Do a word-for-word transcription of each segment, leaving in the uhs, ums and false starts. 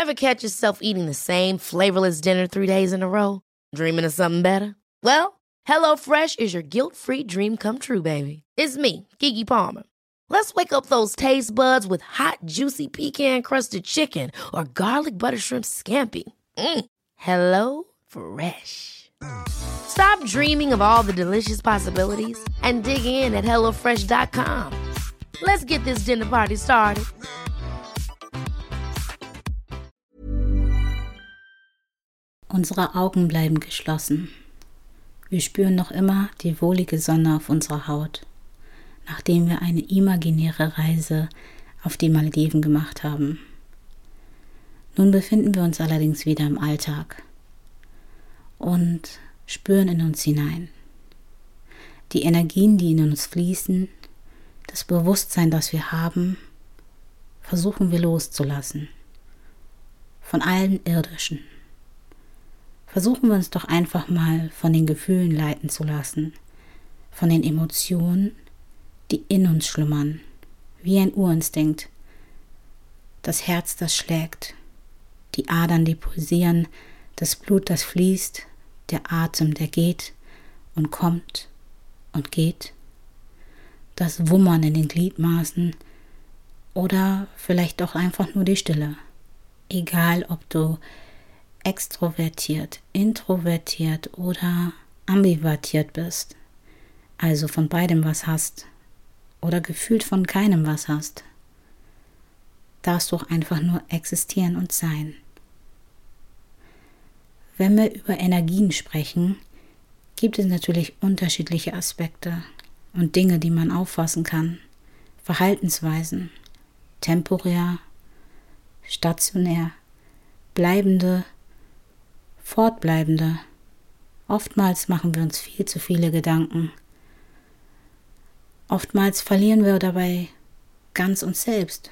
Ever catch yourself eating the same flavorless dinner three days in a row? Dreaming of something better? Well, HelloFresh is your guilt-free dream come true, baby. It's me, Keke Palmer. Let's wake up those taste buds with hot, juicy pecan-crusted chicken or garlic butter shrimp scampi. Mm. Hello Fresh. Stop dreaming of all the delicious possibilities and dig in at hello fresh dot com. Let's get this dinner party started. Unsere Augen bleiben geschlossen. Wir spüren noch immer die wohlige Sonne auf unserer Haut, nachdem wir eine imaginäre Reise auf die Malediven gemacht haben. Nun befinden wir uns allerdings wieder im Alltag und spüren in uns hinein. Die Energien, die in uns fließen, das Bewusstsein, das wir haben, versuchen wir loszulassen. Von allem Irdischen. Versuchen wir uns doch einfach mal von den Gefühlen leiten zu lassen, von den Emotionen, die in uns schlummern, wie ein Urinstinkt. Das Herz, das schlägt, die Adern, die pulsieren, das Blut, das fließt, der Atem, der geht und kommt und geht, das Wummern in den Gliedmaßen oder vielleicht auch einfach nur die Stille. Egal, ob du extrovertiert, introvertiert oder ambivertiert bist, also von beidem was hast oder gefühlt von keinem was hast, darfst du auch einfach nur existieren und sein. Wenn wir über Energien sprechen, gibt es natürlich unterschiedliche Aspekte und Dinge, die man auffassen kann, Verhaltensweisen, temporär, stationär, bleibende, fortbleibende. Oftmals machen wir uns viel zu viele Gedanken. Oftmals verlieren wir dabei ganz uns selbst.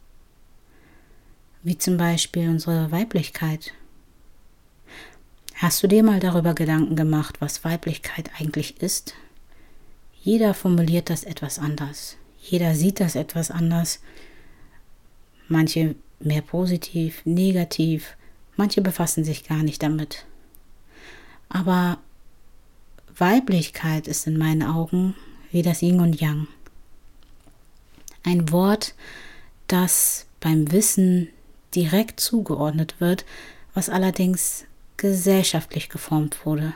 Wie zum Beispiel unsere Weiblichkeit. Hast du dir mal darüber Gedanken gemacht, was Weiblichkeit eigentlich ist? Jeder formuliert das etwas anders. Jeder sieht das etwas anders. Manche mehr positiv, negativ. Manche befassen sich gar nicht damit. Aber Weiblichkeit ist in meinen Augen wie das Yin und Yang. Ein Wort, das beim Wissen direkt zugeordnet wird, was allerdings gesellschaftlich geformt wurde.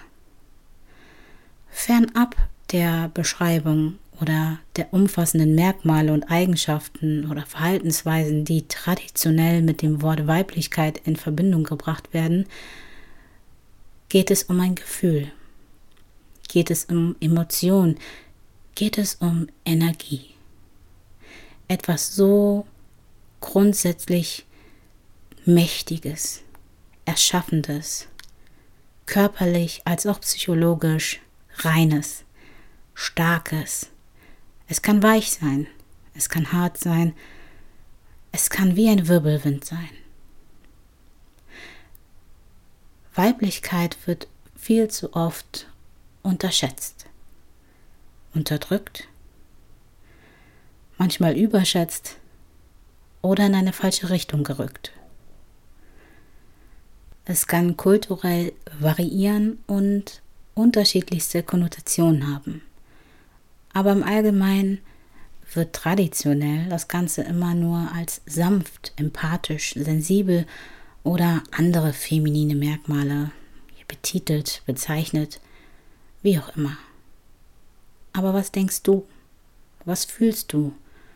Fernab der Beschreibung oder der umfassenden Merkmale und Eigenschaften oder Verhaltensweisen, die traditionell mit dem Wort Weiblichkeit in Verbindung gebracht werden, geht es um ein Gefühl, geht es um Emotion, geht es um Energie. Etwas so grundsätzlich Mächtiges, Erschaffendes, körperlich als auch psychologisch Reines, Starkes. Es kann weich sein, es kann hart sein, es kann wie ein Wirbelwind sein. Weiblichkeit wird viel zu oft unterschätzt, unterdrückt, manchmal überschätzt oder in eine falsche Richtung gerückt. Es kann kulturell variieren und unterschiedlichste Konnotationen haben. Aber im Allgemeinen wird traditionell das Ganze immer nur als sanft, empathisch, sensibel oder andere feminine Merkmale betitelt, bezeichnet, wie auch immer. Aber was denkst du? Was fühlst du?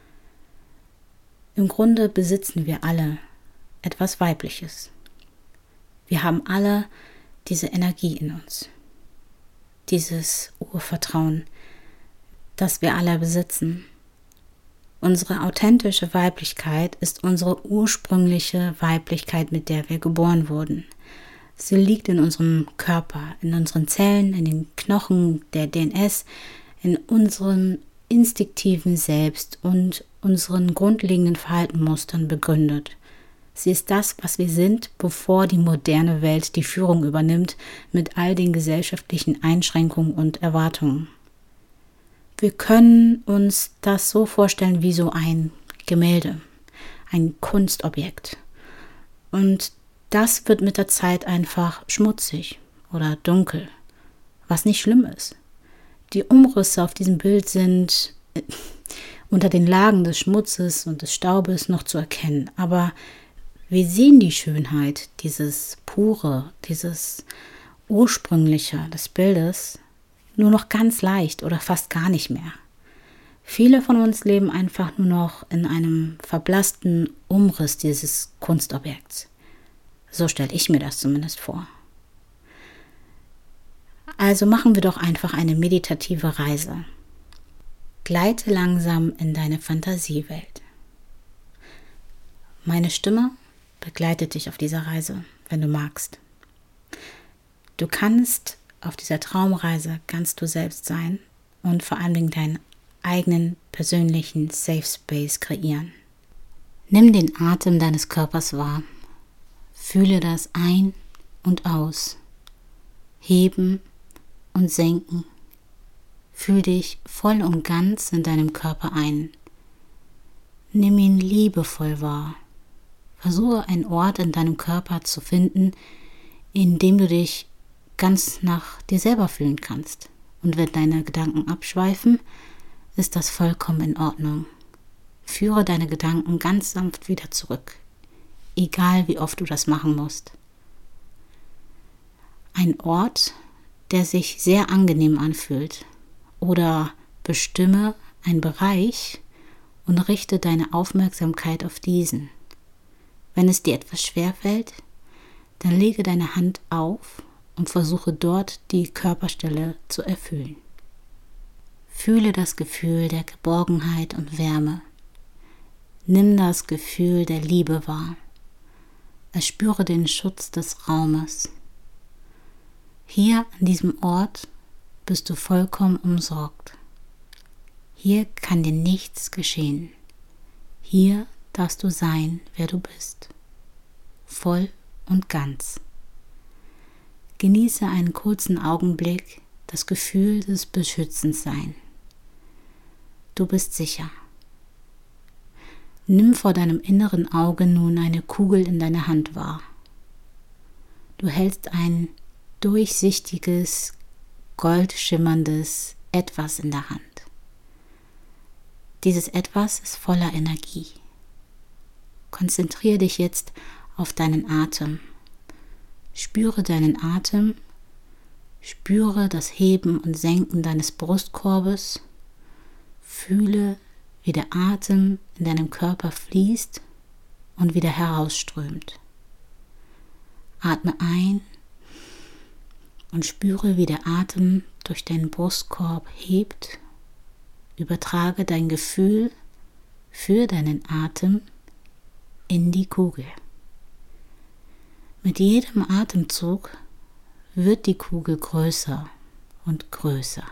Im Grunde besitzen wir alle etwas Weibliches. Wir haben alle diese Energie in uns, dieses Urvertrauen, das wir alle besitzen. Unsere authentische Weiblichkeit ist unsere ursprüngliche Weiblichkeit, mit der wir geboren wurden. Sie liegt in unserem Körper, in unseren Zellen, in den Knochen, der D N S, in unserem instinktiven Selbst und unseren grundlegenden Verhaltensmustern begründet. Sie ist das, was wir sind, bevor die moderne Welt die Führung übernimmt mit all den gesellschaftlichen Einschränkungen und Erwartungen. Wir können uns das so vorstellen wie so ein Gemälde, ein Kunstobjekt. Und das wird mit der Zeit einfach schmutzig oder dunkel, was nicht schlimm ist. Die Umrisse auf diesem Bild sind unter den Lagen des Schmutzes und des Staubes noch zu erkennen. Aber wir sehen die Schönheit, dieses Pure, dieses Ursprüngliche des Bildes nur noch ganz leicht oder fast gar nicht mehr. Viele von uns leben einfach nur noch in einem verblassten Umriss dieses Kunstobjekts. So stelle ich mir das zumindest vor. Also machen wir doch einfach eine meditative Reise. Gleite langsam in deine Fantasiewelt. Meine Stimme begleitet dich auf dieser Reise, wenn du magst. Du kannst auf dieser Traumreise ganz du selbst sein und vor allen Dingen deinen eigenen persönlichen Safe Space kreieren. Nimm den Atem deines Körpers wahr. Fühle das ein und aus. Heben und senken. Fühl dich voll und ganz in deinem Körper ein. Nimm ihn liebevoll wahr. Versuche einen Ort in deinem Körper zu finden, in dem du dich ganz nach dir selber fühlen kannst. Und wenn deine Gedanken abschweifen, ist das vollkommen in Ordnung. Führe deine Gedanken ganz sanft wieder zurück, egal wie oft du das machen musst. Ein Ort, der sich sehr angenehm anfühlt, oder bestimme einen Bereich und richte deine Aufmerksamkeit auf diesen. Wenn es dir etwas schwerfällt, dann lege deine Hand auf und versuche dort die Körperstelle zu erfüllen. Fühle das Gefühl der Geborgenheit und Wärme. Nimm das Gefühl der Liebe wahr. Erspüre den Schutz des Raumes. Hier an diesem Ort bist du vollkommen umsorgt. Hier kann dir nichts geschehen. Hier darfst du sein, wer du bist. Voll und ganz. Genieße einen kurzen Augenblick das Gefühl des Beschützensseins. Du bist sicher. Nimm vor deinem inneren Auge nun eine Kugel in deiner Hand wahr. Du hältst ein durchsichtiges, goldschimmerndes Etwas in der Hand. Dieses Etwas ist voller Energie. Konzentriere dich jetzt auf deinen Atem. Spüre deinen Atem, spüre das Heben und Senken deines Brustkorbes, fühle, wie der Atem in deinem Körper fließt und wieder herausströmt. Atme ein und spüre, wie der Atem durch deinen Brustkorb hebt. Übertrage dein Gefühl für deinen Atem in die Kugel. Mit jedem Atemzug wird die Kugel größer und größer.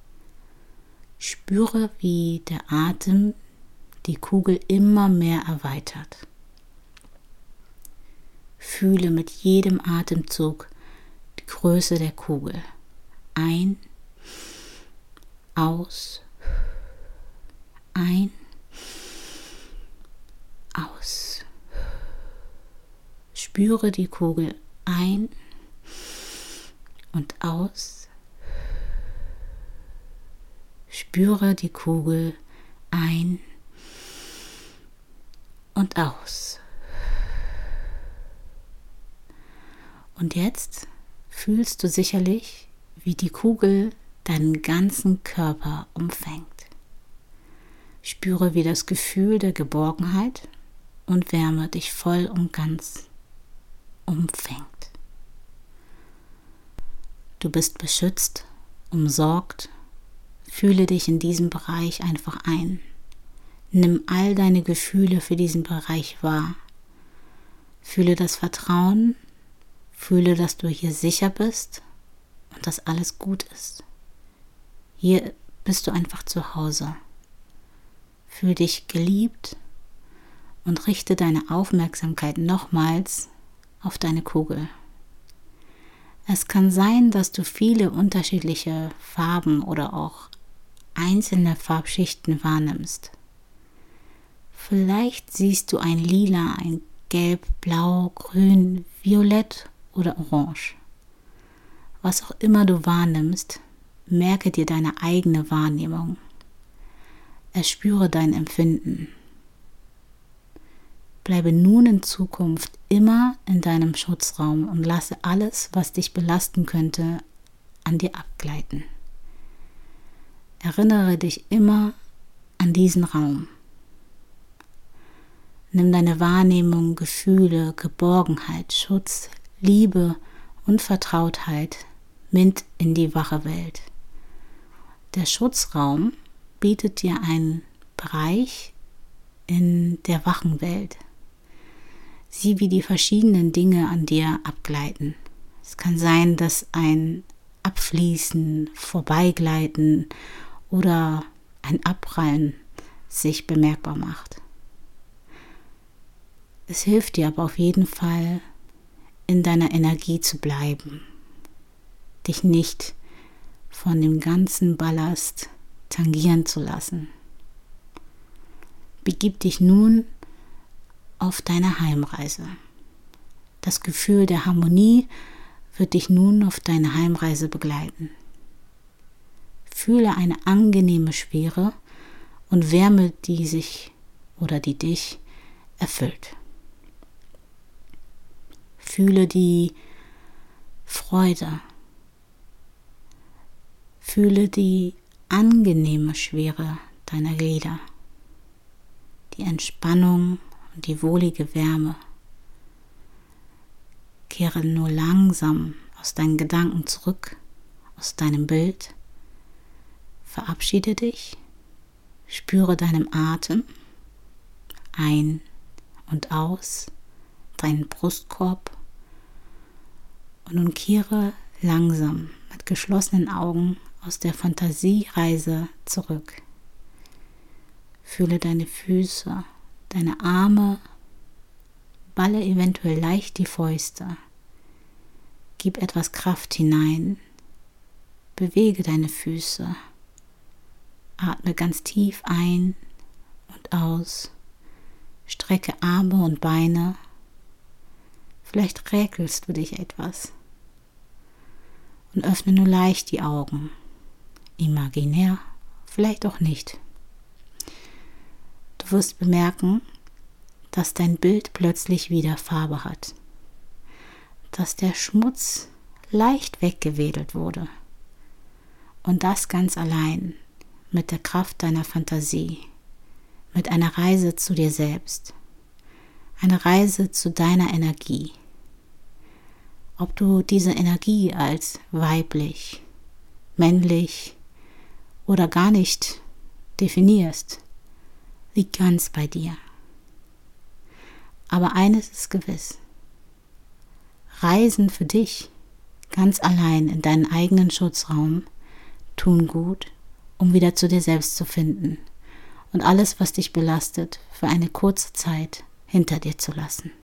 Spüre, wie der Atem die Kugel immer mehr erweitert. Fühle mit jedem Atemzug die Größe der Kugel. Ein, aus, ein, aus. Spüre die Kugel ein und aus. Spüre die Kugel ein und aus. Und jetzt fühlst du sicherlich, wie die Kugel deinen ganzen Körper umfängt. Spüre, wie das Gefühl der Geborgenheit und Wärme dich voll und ganz umfängt. Du bist beschützt, umsorgt. Fühle dich in diesem Bereich einfach ein. Nimm all deine Gefühle für diesen Bereich wahr. Fühle das Vertrauen, fühle, dass du hier sicher bist und dass alles gut ist. Hier bist du einfach zu Hause. Fühl dich geliebt und richte deine Aufmerksamkeit nochmals auf deine Kugel. Es kann sein, dass du viele unterschiedliche Farben oder auch einzelne Farbschichten wahrnimmst. Vielleicht siehst du ein Lila, ein gelb, blau, grün, violett oder orange. Was auch immer du wahrnimmst, merke dir deine eigene Wahrnehmung. Erspüre dein Empfinden. Bleibe nun in Zukunft immer in deinem Schutzraum und lasse alles, was dich belasten könnte, an dir abgleiten. Erinnere dich immer an diesen Raum. Nimm deine Wahrnehmung, Gefühle, Geborgenheit, Schutz, Liebe und Vertrautheit mit in die wache Welt. Der Schutzraum bietet dir einen Bereich in der wachen Welt. Sieh, wie die verschiedenen Dinge an dir abgleiten. Es kann sein, dass ein Abfließen, Vorbeigleiten oder ein Abprallen sich bemerkbar macht. Es hilft dir aber auf jeden Fall, in deiner Energie zu bleiben, dich nicht von dem ganzen Ballast tangieren zu lassen. Begib dich nun auf deine Heimreise. Das Gefühl der Harmonie wird dich nun auf deine Heimreise begleiten. Fühle eine angenehme Schwere und Wärme, die sich oder die dich erfüllt. Fühle die Freude. Fühle die angenehme Schwere deiner Glieder, die Entspannung und die wohlige Wärme. Kehre nur langsam aus deinen Gedanken zurück, aus deinem Bild. Verabschiede dich, spüre deinen Atem ein und aus, deinen Brustkorb und nun kehre langsam mit geschlossenen Augen aus der Fantasiereise zurück. Fühle deine Füße, deine Arme, balle eventuell leicht die Fäuste. Gib etwas Kraft hinein. Bewege deine Füße. Atme ganz tief ein und aus. Strecke Arme und Beine. Vielleicht räkelst du dich etwas. Und öffne nur leicht die Augen. Imaginär, vielleicht auch nicht. Du wirst bemerken, dass dein Bild plötzlich wieder Farbe hat. Dass der Schmutz leicht weggewedelt wurde. Und das ganz allein mit der Kraft deiner Fantasie. Mit einer Reise zu dir selbst. Eine Reise zu deiner Energie. Ob du diese Energie als weiblich, männlich oder gar nicht definierst, liegt ganz bei dir. Aber eines ist gewiss: Reisen für dich, ganz allein in deinen eigenen Schutzraum, tun gut, um wieder zu dir selbst zu finden und alles, was dich belastet, für eine kurze Zeit hinter dir zu lassen.